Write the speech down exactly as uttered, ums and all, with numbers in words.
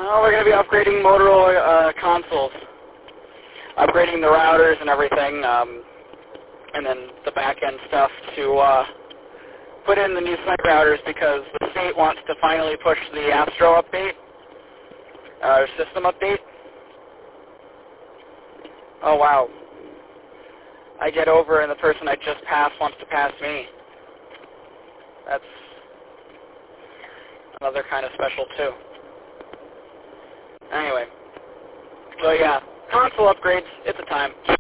Oh, we're going to be upgrading Motorola uh, consoles. Upgrading the routers and everything, um, and then the back-end stuff to uh, put in the new site routers because the state wants to finally push the Astro update, uh, system update. Oh, wow. I get over and the person I just passed wants to pass me. That's another kind of special, too. Anyway. So, yeah. Console upgrades. It's a time.